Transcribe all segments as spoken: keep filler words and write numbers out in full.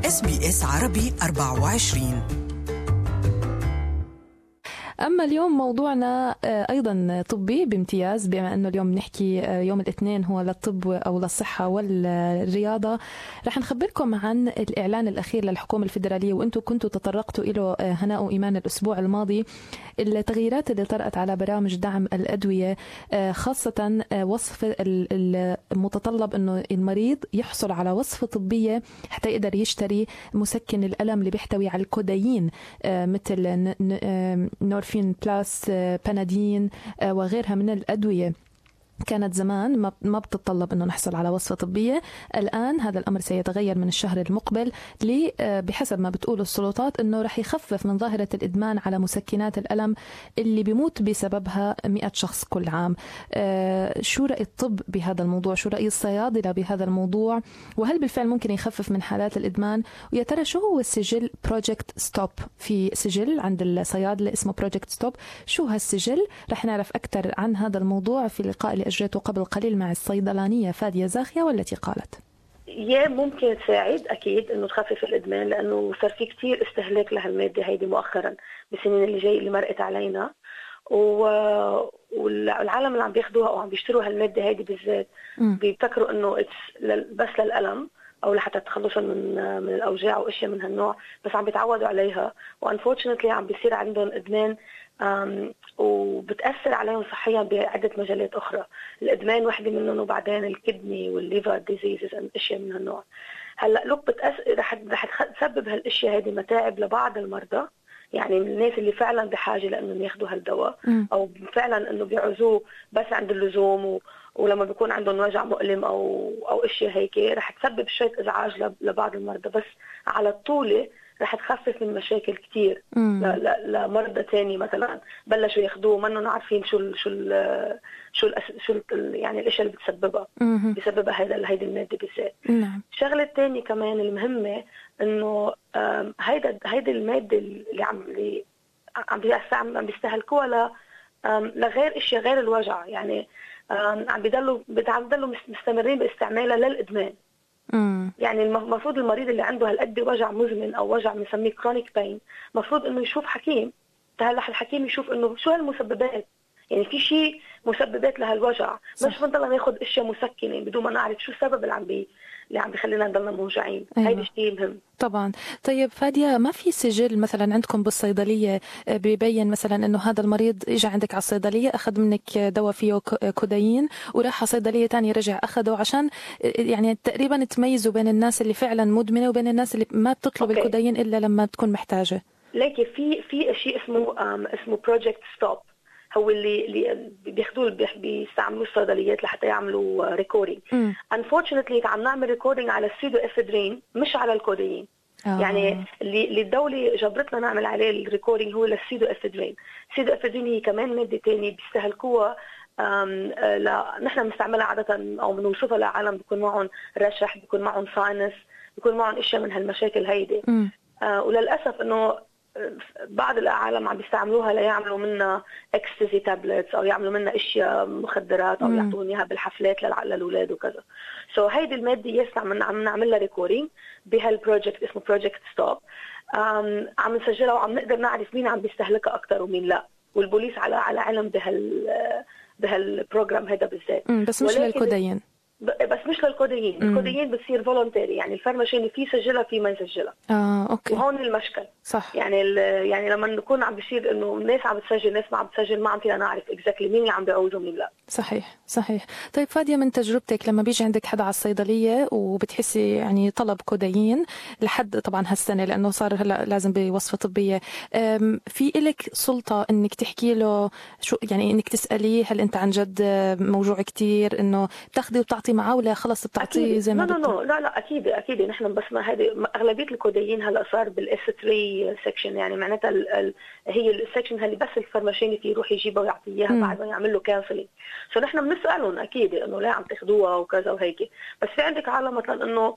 إس بي إس عربي أربعة وعشرين. أما اليوم موضوعنا أيضا طبي بامتياز، بما أنه اليوم نحكي يوم الاثنين هو للطب أو للصحة والرياضة. رح نخبركم عن الإعلان الأخير للحكومة الفيدرالية، وأنتم كنتوا تطرقتوا إلى هناء وإيمان الأسبوع الماضي، التغييرات اللي طرأت على برامج دعم الأدوية، خاصة وصف المتطلب أنه المريض يحصل على وصفة طبية حتى يقدر يشتري مسكن الألم اللي بيحتوي على الكودايين، مثل نورفين بلاس، بانادين وغيرها من الأدوية. كانت زمان ما بتتطلب أنه نحصل على وصفة طبية. الآن هذا الأمر سيتغير من الشهر المقبل، لي بحسب ما بتقول السلطات أنه رح يخفف من ظاهرة الإدمان على مسكنات الألم اللي بيموت بسببها مئة شخص كل عام. شو رأي الطب بهذا الموضوع؟ شو رأي الصيادلة بهذا الموضوع؟ وهل بالفعل ممكن يخفف من حالات الإدمان؟ ويا ترى شو هو السجل بروجكت ستوب؟ في سجل عند الصيادلة اسمه بروجكت ستوب، شو هالسجل؟ رح نعرف أكثر عن هذا الموضوع في اللقاء اللي أجريته قبل قليل مع الصيدلانية فادية زاخية، والتي قالت يا ممكن تساعد أكيد إنه تخفف الإدمان، لأنه صار في كتير استهلاك لهالمادة هيدي مؤخرا بالسنين اللي جاي اللي مرقت علينا، و... والعالم اللي عم بياخدوها أو عم بيشتروا هالمادة هيدي بالذات بيفكروا إنه بس للألم أو لحتى تخلصوا من من الأوجاع وأشياء من هالنوع، بس عم بيتعودوا عليها، وأنفورشنتلي عم بيصير عندهم إدمان وبتأثر عليهم صحيا بعدة مجالات أخرى. الإدمان واحدة منهم، وبعدين الكدني والليفر ديزيزز أشياء من هالنوع. هلا لو بتأثر رح رح تسبب هالأشياء هذه متاعب لبعض المرضى، يعني من الناس اللي فعلا بحاجة لأنهم ياخدوا هالدواء أو فعلا إنه بيعوزوه بس عند اللزوم، و ولما بيكون عندهم وجع مؤلم أو أو أشياء هيك رح تسبب شوية إزعاج لبعض المرضى، بس على الطولة رح تخفف من مشاكل كتير لمرضى تاني مثلا بلشوا ياخدوه منهم عارفين شو ال شو ال شو ال شو ال يعني الاشياء اللي بتسببها بسببها هذا هيدي الماده بالذات. الشغله الثانيه كمان المهمه انه هيدا هيدي الماده اللي عم اللي عم عم بيستهلكوها لغير اشياء غير الوجع، يعني عم بيضلوا بيضلوا مستمرين باستعمالها للادمان. مم. يعني المفروض المريض اللي عنده هالقد وجع مزمن او وجع بنسميه كرونيك باين مفروض انه يشوف حكيم. هلا الحكيم يشوف انه شو هالمسببات، يعني في شيء مسببات لهالوجع، مش بنضل ناخذ اشياء مسكنه بدون ما نعرف شو السبب اللي عم بي اللي عم بيخلينا نضلنا موجعين. أيوة. هيدا شيء مهم طبعا. طيب فادية، ما في سجل مثلا عندكم بالصيدلية بيبين مثلا انه هذا المريض اجى عندك على الصيدلية اخذ منك دواء فيه كودايين وراح على صيدلية تانية رجع اخذه، عشان يعني تقريبا تميزوا بين الناس اللي فعلا مدمنة وبين الناس اللي ما بتطلب أوكي. الكودايين الا لما تكون محتاجة. لكن في في شيء اسمه اسمه بروجكت ستوب، هو اللي اللي بياخذوه بيستعملوه الصيدليات لحتى يعملوا ريكوردينج. انفورشنتلي عم نعمل ريكوردينج على السيدو افيدرين مش على الكودايين. آه. يعني اللي اللي الدوله جبرتنا نعمل عليه الريكوردينج هو للسيدو افيدرين. السيدو افيدرين هي كمان ماده ثانيه بيستهلكوها، لا نحن بنستعملها عاده او بنوصفها لعالم بيكون معهم رشح، بيكون معهم ساينس، بيكون معهم اشياء من هالمشاكل هيدي. آه وللاسف انه بعض العالم عم بيستعملوها ليعملوا منها اكستازي تابلتس او يعملوا منها اشياء مخدرات او يعطون اياها بالحفلات للاولاد وكذا. سو so هيدي الماده يسمع من عم نعمل لها ريكوردينج بهالبروجكت اسمه بروجكت ستوب، عم نسجلها وعم نقدر نعرف مين عم بيستهلكها اكثر ومين لا، والبوليس على على علم بهال بهالبروجرام هذا بالذات. بس مش للكودايين، بس مش للكودايين. الكودايين بتصير فولونتري، يعني الفارماشي في يسجلها في ما يسجلها. اه اوكي. وهون المشكل صح. يعني يعني لما نكون عم بيصير انه الناس عم بتسجل ناس ما عم بتسجل ما عم فينا نعرف اكزاكتلي مين اللي عم بيعوز ومين لا. صحيح صحيح. طيب فادية، من تجربتك لما بيجي عندك حدا على الصيدلية وبتحسي يعني طلب كودايين لحد طبعا هالسنة لانه صار هلا لازم بوصفة طبية، في إلك سلطة انك تحكي له شو، يعني انك تسأليه هل انت عن جد موجوع كتير انه بتاخذي وبتعطي معه ولا خلص بتعطيه زي ما بدك؟ لا لا اكيد اكيد نحن بس ما هذه اغلبية الكودايين هلا صار بالاس ثلاثة سكشن، يعني معناتها ال ال هي السكشن اللي بس الفارماشين في يروح يجيبها ويعطيه اياها بعد ما يعمل له كانسلينج. سو نحن بنسالهم اكيد انه ليه عم تاخذوها وكذا وهيك، بس في عندك عالم مثلا انه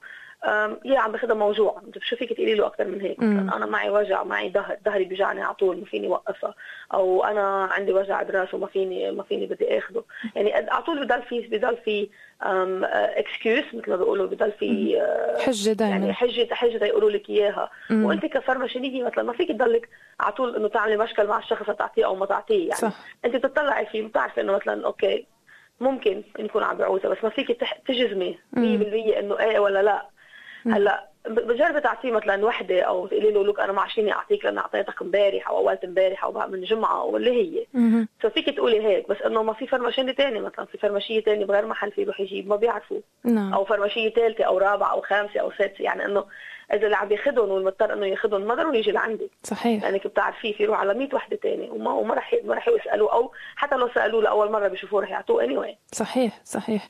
يا عم باخدها موجوع، انت شو فيك تقولي له اكثر من هيك؟ مثلا انا معي وجع، معي ظهر، ظهري بيجعني على طول ما فيني اوقفها، او انا عندي وجع دراس وما فيني ما فيني بدي اخده. يعني على طول بضل في بضل في اكسكيوز مثل ما بيقولوا، بضل في حجه دائما، يعني حجه حجه يقولوا لك اياها. وانت كفرمشينيه مثلا ما فيك تضلك على طول انه تعملي مشكل مع الشخص تعطيه او ما تعطيه. يعني صح. انت بتطلعي فيه بتعرفي انه مثلا اوكي ممكن يكون عم بيعوزها، بس ما فيك تجزمي مية بالمية انه ايه ولا لا. هلا بجرب تعطيه مثلا وحده او تقولي له لك انا ما عشيني اعطيك لان اعطيتك امبارح او اولت امبارح او من جمعه او اللي هي، ففيك تقولي هيك. بس انه ما في فرمشيه ثانيه، مثلا في فرمشيه ثانيه بغير محل في يروح يجيب ما بيعرفوا، نعم. او فرمشيه ثالثه او رابعه او خامسه او سادسه. يعني انه اذا اللي عم ياخذهم والمضطر انه ياخذهم ما ضروري يجي لعندي. صحيح. لانك يعني بتعرفيه في يروح على مية وحده ثانيه وما وما رح ما رح يسالوه، او حتى لو سالوه لاول مره بيشوفوه رح يعطوه اني anyway. صحيح صحيح.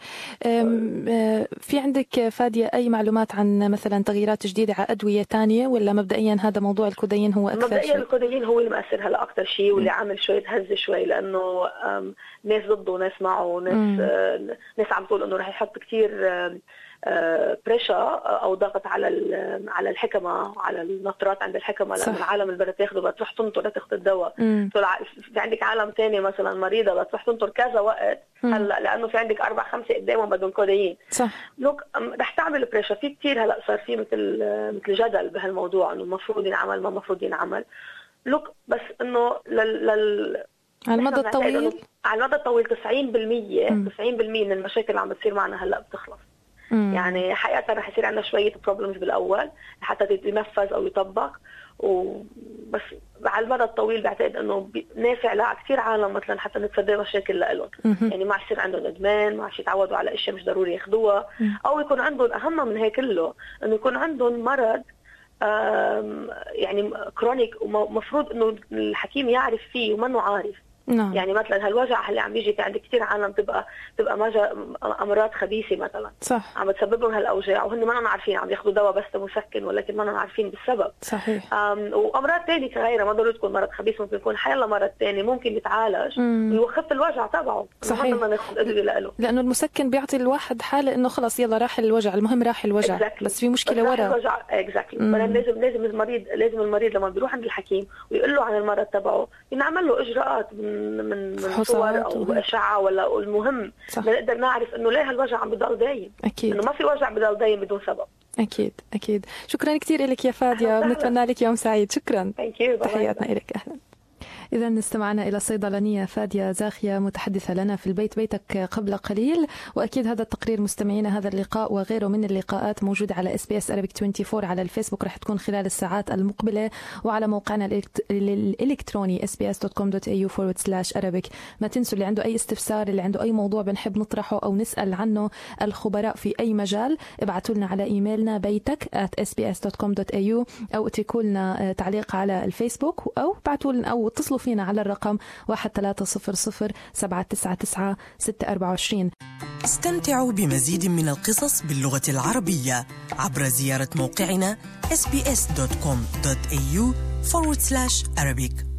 في عندك فاديه اي معلومات عن مثلا تغييرات جديده على ادويه ثانيه، ولا مبدئيا هذا موضوع الكودايين هو اكثر مبدئيا شيء؟ الكودايين هو اللي مأثر هلا اكثر شيء، واللي عامل شويه هز شوي، لانه ناس ضده ناس معه ناس ناس عم تقول انه رح يحط كثير بريشا او ضغط على على الحكمه، على النطرات عند الحكمه، لانه العالم اللي بدها تاخده بدها تروح تنطر لتاخذ الدواء. في عندك عالم ثاني مثلا مريضه بدها تروح تنطر كذا وقت هلا، لانه في عندك اربع خمسه قدامهم بدهم كودايين. صح. لوك رح تعمل بريشا. في كثير هلا صار في مثل مثل جدل بهالموضوع انه المفروض ينعمل ما المفروض ينعمل. لوك بس انه لل, لل... على المدى الطويل، على المدى الطويل تسعين بالمية تسعين بالمية من المشاكل اللي عم بتصير معنا هلا بتخلص. مم. يعني حقيقة رح يصير عندنا شوية بروبلمز بالأول حتى ينفذ أو يطبق، وبس على المدى الطويل بعتقد إنه نافع لكثير عالم مثلا حتى نتفادى مشاكل لهم. يعني ما يصير عندهم إدمان، ما يتعودوا على أشياء مش ضروري ياخدوها، أو يكون عندهم أهم من هيك كله إنه يكون عندهم مرض يعني كرونيك ومفروض إنه الحكيم يعرف فيه ومنه عارف. نعم. يعني مثلا هالوجع اللي عم بيجي في عند كثير عالم تبقى تبقى مجا امراض خبيثه مثلا، صح. عم بتسبب لهم هالاوجاع وهن ما عارفين، عم ياخذوا دواء بس مسكن ولكن ما عارفين بالسبب. صحيح. وامراض ثانيه غيرها ما ضروري تكون مرض خبيث، ممكن يكون حيلا مرض ثاني ممكن يتعالج ويوخف الوجع تبعه. صحيح. ما ناخذ ادويه له، لانه المسكن بيعطي الواحد حاله انه خلص يلا راح الوجع، المهم راح الوجع. exactly. بس في مشكله ورا الوجع. اكزاكتلي. لازم لازم المريض لازم المريض لما بيروح عند الحكيم ويقول له عن المرض تبعه ينعمل له اجراءات من من صور او اشعه ولا المهم نقدر نعرف انه ليه هالوجع عم بضل دايم. اكيد انه ما في وجع بضل دايم بدون سبب. اكيد اكيد. شكرا كثير لك يا فاديه، بنتمنى لك يوم سعيد. شكرا. تحياتنا لك. اهلا. إذا استمعنا إلى الصيدلانية فادية زاخية متحدثة لنا في البيت بيتك قبل قليل. وأكيد هذا التقرير مستمعينا، هذا اللقاء وغيره من اللقاءات موجود على إس بي إس Arabic أربعة وعشرين على الفيسبوك، رح تكون خلال الساعات المقبلة، وعلى موقعنا الإلكتروني إس بي إس دوت كوم دوت إيه يو فورورد سلاش أرابيك. ما تنسوا اللي عنده أي استفسار، اللي عنده أي موضوع بنحب نطرحه أو نسأل عنه الخبراء في أي مجال، ابعتوا لنا على إيميلنا بيتك آت إس بي إس دوت كوم دوت إيه يو، أو اتركوا لنا تعليق على الفيسبوك، أو ابعتوا لنا أو اتصلوا فينا على الرقم واحد ثلاثة صفر صفر سبعة تسعة تسعة ستة أربعة وعشرين. استمتعوا بمزيد من القصص باللغة العربية عبر زيارة موقعنا إس بي إس دوت كوم دوت إيه يو فورورد سلاش أرابيك.